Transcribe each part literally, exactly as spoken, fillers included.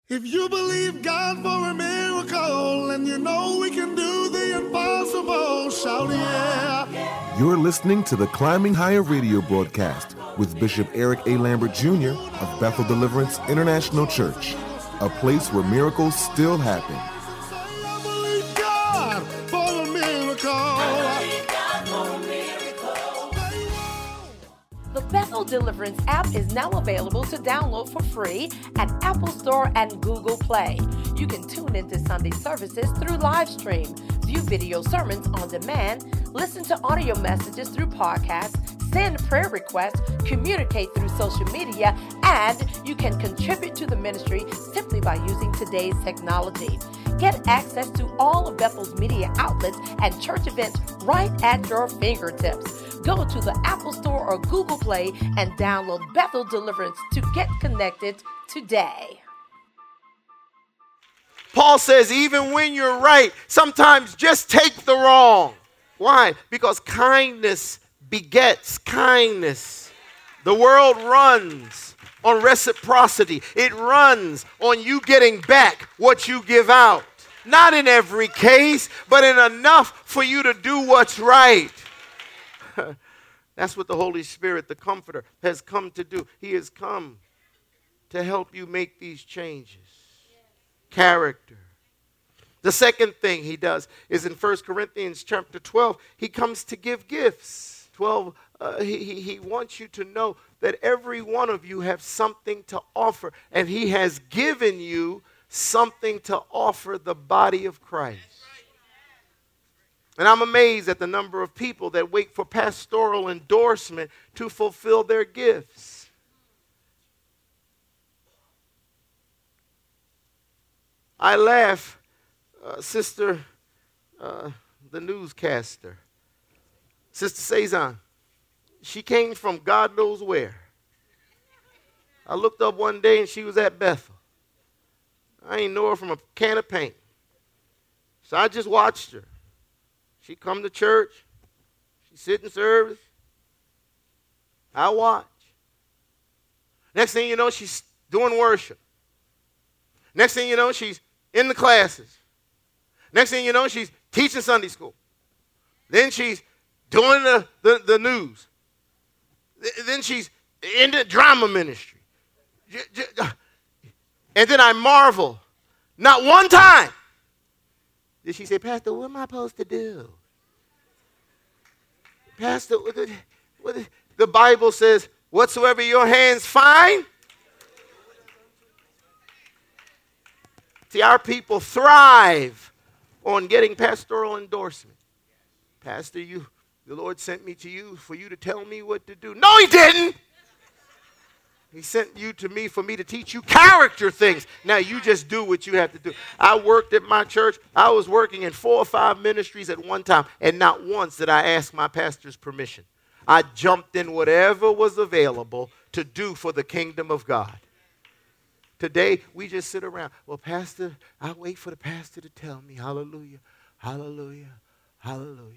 If you believe God for a miracle and you know we can do the impossible, shout yeah. You're listening to the Climbing Higher radio broadcast with Bishop Eric A. Lambert Junior of Bethel Deliverance International Church, a place where miracles still happen. I believe God for a miracle. The Bethel Deliverance app is now available to download for free at Apple Store and Google Play. You can tune into Sunday services through live stream, view video sermons on demand, listen to audio messages through podcasts, send prayer requests, communicate through social media, and you can contribute to the ministry simply by using today's technology. Get access to all of Bethel's media outlets and church events right at your fingertips. Go to the Apple Store or Google Play and download Bethel Deliverance to get connected today. Paul says, even when you're right, sometimes just take the wrong. Why? Because kindness begets kindness. The world runs on reciprocity. It runs on you getting back what you give out. Not in every case, but in enough for you to do what's right. That's what the Holy Spirit, the Comforter, has come to do. He has come to help you make these changes. Character. The second thing he does is in First Corinthians chapter twelve, he comes to give gifts. twelve, uh, he, he, he wants you to know that every one of you have something to offer, and he has given you something to offer the body of Christ. And I'm amazed at the number of people that wait for pastoral endorsement to fulfill their gifts. I laugh, uh, Sister, uh, the newscaster, Sister Cezanne. She came from God knows where. I looked up one day and she was at Bethel. I ain't know her from a can of paint. So I just watched her. She come to church. She sit in service. I watch. Next thing you know, she's doing worship. Next thing you know, she's in the classes. Next thing you know, she's teaching Sunday school. Then she's doing the, the, the news. Then she's in the drama ministry. And then I marvel. Not one time did she say, Pastor, what am I supposed to do? Pastor, what the, what the, the Bible says, whatsoever your hands find. See, our people thrive on getting pastoral endorsement. Pastor, you, the Lord sent me to you for you to tell me what to do. No, he didn't. He sent you to me for me to teach you character things. Now you just do what you have to do. I worked at my church. I was working in four or five ministries at one time, and not once did I ask my pastor's permission. I jumped in whatever was available to do for the kingdom of God. Today, we just sit around. Well, pastor, I wait for the pastor to tell me. Hallelujah, hallelujah, hallelujah.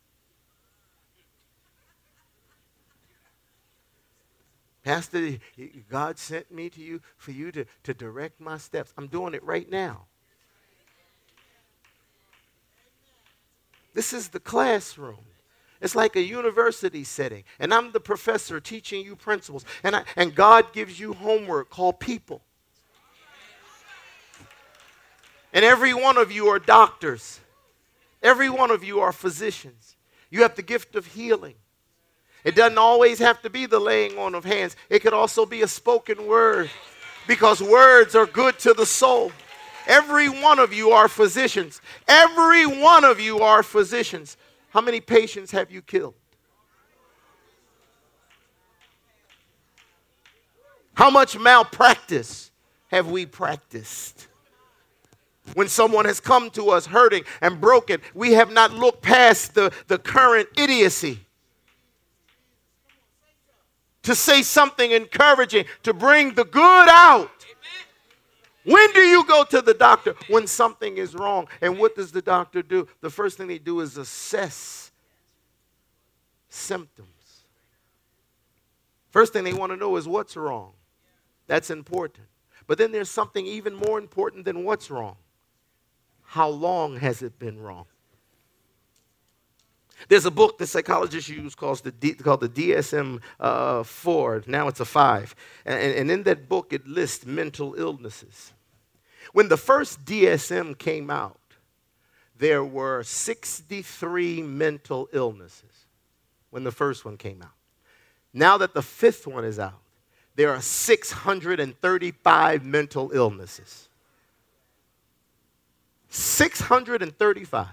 Pastor, God sent me to you for you to, to direct my steps. I'm doing it right now. This is the classroom. It's like a university setting. And I'm the professor teaching you principles. And, I, and God gives you homework called people. And every one of you are doctors. Every one of you are physicians. You have the gift of healing. It doesn't always have to be the laying on of hands. It could also be a spoken word, because words are good to the soul. Every one of you are physicians. Every one of you are physicians. How many patients have you killed? How much malpractice have we practiced? When someone has come to us hurting and broken, we have not looked past the, the current idiocy to say something encouraging, to bring the good out. Amen. When do you go to the doctor? When something is wrong. And what does the doctor do? The first thing they do is assess symptoms. First thing they want to know is what's wrong. That's important. But then there's something even more important than what's wrong. How long has it been wrong? There's a book that psychologists use called the, D, called the D S M four. Now it's a five. And, and in that book, it lists mental illnesses. When the first D S M came out, there were sixty-three mental illnesses when the first one came out. Now that the fifth one is out, there are six hundred thirty-five mental illnesses. six hundred thirty-five.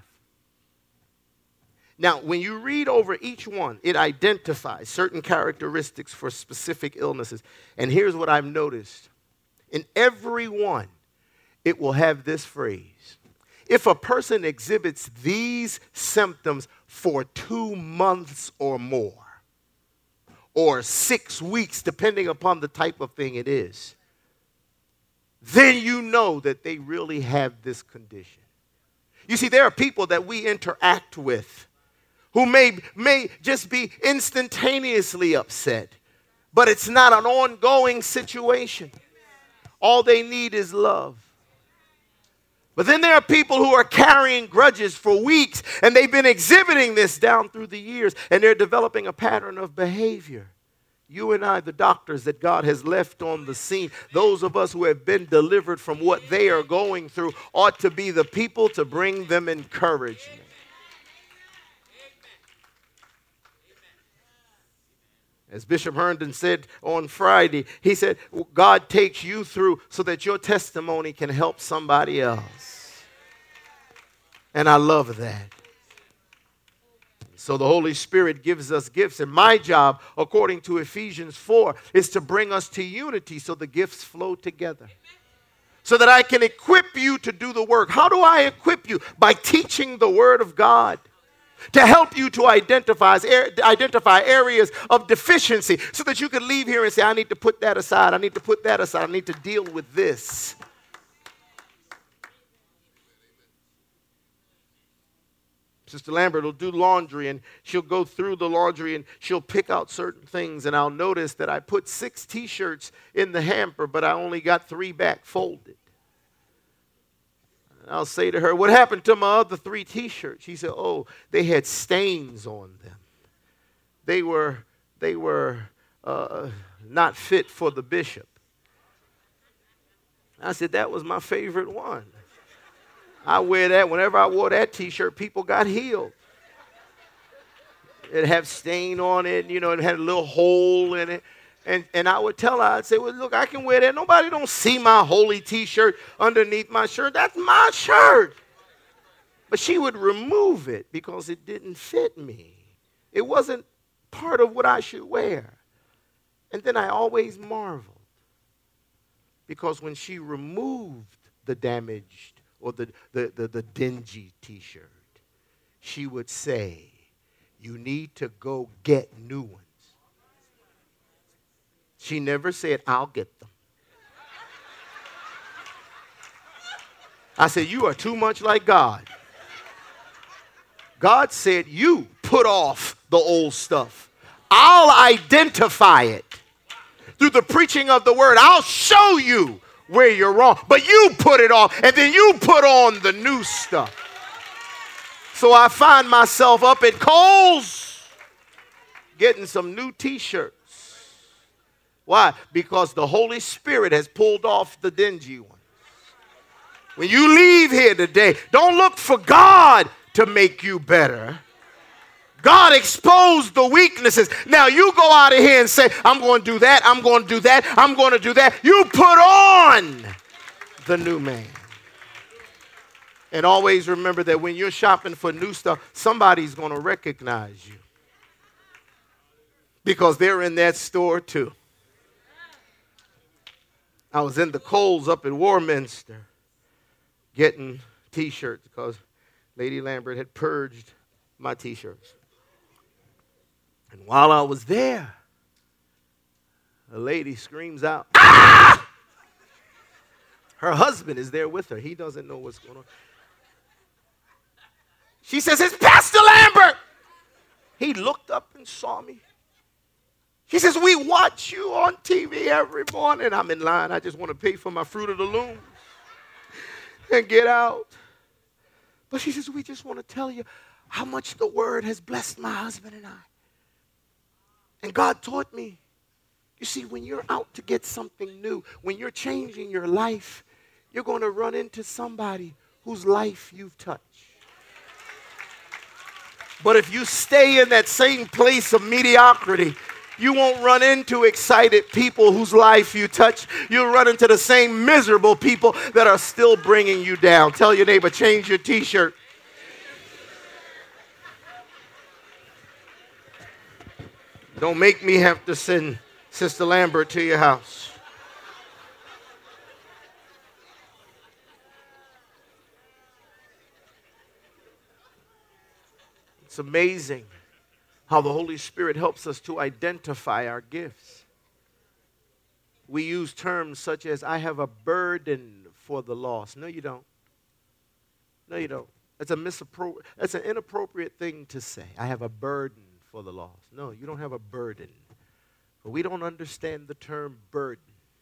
Now, when you read over each one, it identifies certain characteristics for specific illnesses. And here's what I've noticed. In every one, it will have this phrase. If a person exhibits these symptoms for two months or more, or six weeks, depending upon the type of thing it is, then you know that they really have this condition. You see, there are people that we interact with who may, may just be instantaneously upset, but it's not an ongoing situation. All they need is love. But then there are people who are carrying grudges for weeks, and they've been exhibiting this down through the years, and they're developing a pattern of behavior. You and I, the doctors that God has left on the scene, those of us who have been delivered from what they are going through, ought to be the people to bring them encouragement. As Bishop Herndon said on Friday, he said, God takes you through so that your testimony can help somebody else. And I love that. So the Holy Spirit gives us gifts. And my job, according to Ephesians four, is to bring us to unity so the gifts flow together. So that I can equip you to do the work. How do I equip you? By teaching the Word of God. To help you to identify, identify areas of deficiency so that you can leave here and say, I need to put that aside. I need to put that aside. I need to deal with this. Sister Lambert will do laundry, and she'll go through the laundry, and she'll pick out certain things, and I'll notice that I put six T-shirts in the hamper, but I only got three back folded. I'll say to her, what happened to my other three T-shirts? She said, oh, they had stains on them. They were, they were uh, not fit for the bishop. I said, that was my favorite one. I wear that. Whenever I wore that T-shirt, people got healed. It had stain on it, you know, it had a little hole in it. And, and I would tell her, I'd say, well, look, I can wear that. Nobody don't see my holy T-shirt underneath my shirt. That's my shirt. But she would remove it because it didn't fit me. It wasn't part of what I should wear. And then I always marveled because when she removed the damaged or the, the, the, the dingy T-shirt, she would say, you need to go get new ones. She never said, I'll get them. I said, you are too much like God. God said, you put off the old stuff. I'll identify it. Through the preaching of the word, I'll show you where you're wrong. But you put it off, and then you put on the new stuff. So I find myself up at Kohl's getting some new T-shirts. Why? Because the Holy Spirit has pulled off the dingy one. When you leave here today, don't look for God to make you better. God exposed the weaknesses. Now you go out of here and say, I'm going to do that, I'm going to do that, I'm going to do that. You put on the new man. And always remember that when you're shopping for new stuff, somebody's going to recognize you. Because they're in that store too. I was in the Kohl's up in Warminster getting T-shirts because Lady Lambert had purged my T-shirts. And while I was there, a lady screams out, ah! Her husband is there with her. He doesn't know what's going on. She says, it's Pastor Lambert. He looked up and saw me. She says, we watch you on T V every morning. I'm in line. I just want to pay for my Fruit of the Loom and get out. But she says, we just want to tell you how much the word has blessed my husband and I. And God taught me, you see, when you're out to get something new, when you're changing your life, you're going to run into somebody whose life you've touched. But if you stay in that same place of mediocrity, you won't run into excited people whose life you touch. You'll run into the same miserable people that are still bringing you down. Tell your neighbor, change your t-shirt. Don't make me have to send Sister Lambert to your house. It's amazing how the Holy Spirit helps us to identify our gifts. We use terms such as, I have a burden for the lost. No, you don't. No, you don't. That's a misappro- That's an inappropriate thing to say. I have a burden for the lost. No, you don't have a burden. But we don't understand the term burden.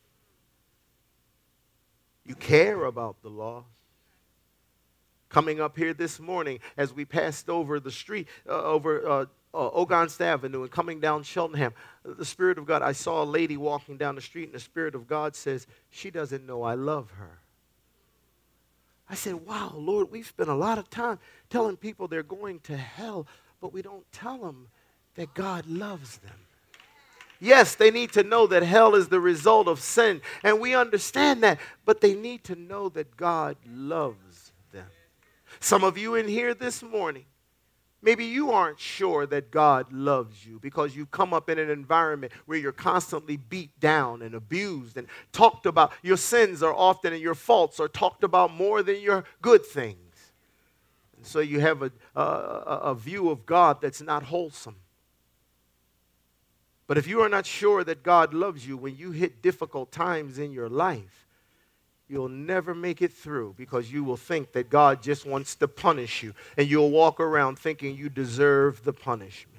You care about the lost. Coming up here this morning, as we passed over the street, uh, over uh, uh, Ogonst Avenue and coming down Cheltenham, the Spirit of God, I saw a lady walking down the street, and the Spirit of God says, she doesn't know I love her. I said, wow, Lord, we've spent a lot of time telling people they're going to hell, but we don't tell them that God loves them. Yes, they need to know that hell is the result of sin, and we understand that, but they need to know that God loves them. Some of you in here this morning, maybe you aren't sure that God loves you because you come up in an environment where you're constantly beat down and abused and talked about. Your sins are often and your faults are talked about more than your good things. And so you have a, a, a view of God that's not wholesome. But if you are not sure that God loves you when you hit difficult times in your life, you'll never make it through because you will think that God just wants to punish you, and you'll walk around thinking you deserve the punishment.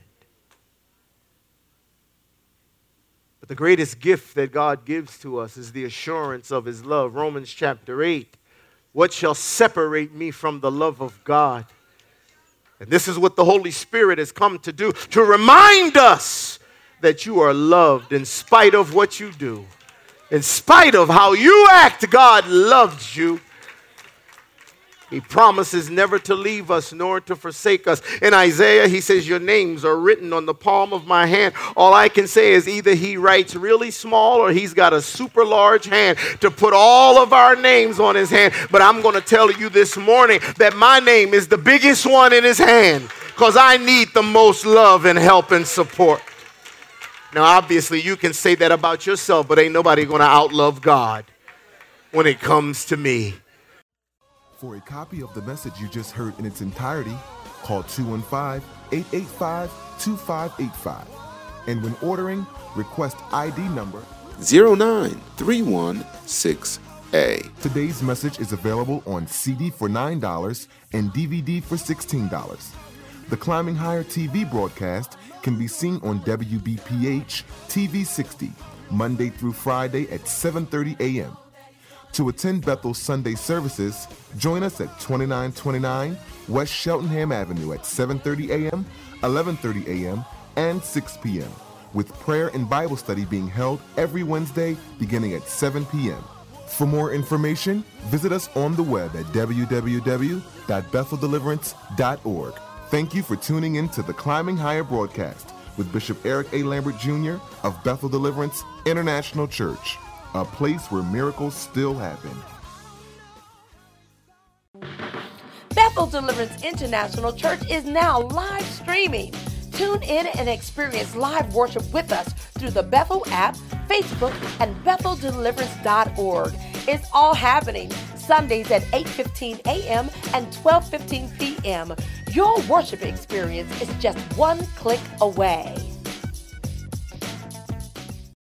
But the greatest gift that God gives to us is the assurance of his love. Romans chapter eight, what shall separate me from the love of God? And this is what the Holy Spirit has come to do, to remind us that you are loved in spite of what you do. In spite of how you act, God loves you. He promises never to leave us nor to forsake us. In Isaiah, he says, your names are written on the palm of my hand. All I can say is either he writes really small or he's got a super large hand to put all of our names on his hand. But I'm going to tell you this morning that my name is the biggest one in his hand because I need the most love and help and support. Now, obviously, you can say that about yourself, but ain't nobody going to outlove God when it comes to me. For a copy of the message you just heard in its entirety, call two one five, eight eight five, two five eight five. And when ordering, request I D number zero nine three one six A. Today's message is available on C D for nine dollars and D V D for sixteen dollars. The Climbing Higher T V broadcast can be seen on W B P H T V sixty, Monday through Friday at seven thirty a.m. To attend Bethel's Sunday services, join us at twenty-nine twenty-nine West Cheltenham Avenue at seven thirty a.m., eleven thirty a.m., and six p.m., with prayer and Bible study being held every Wednesday beginning at seven p.m. For more information, visit us on the web at w w w dot bethel deliverance dot org. Thank you for tuning in to the Climbing Higher broadcast with Bishop Eric A. Lambert Junior of Bethel Deliverance International Church, a place where miracles still happen. Bethel Deliverance International Church is now live streaming. Tune in and experience live worship with us through the Bethel app, Facebook, and bethel deliverance dot org. It's all happening Sundays at eight fifteen a.m. and twelve fifteen p.m. Your worship experience is just one click away.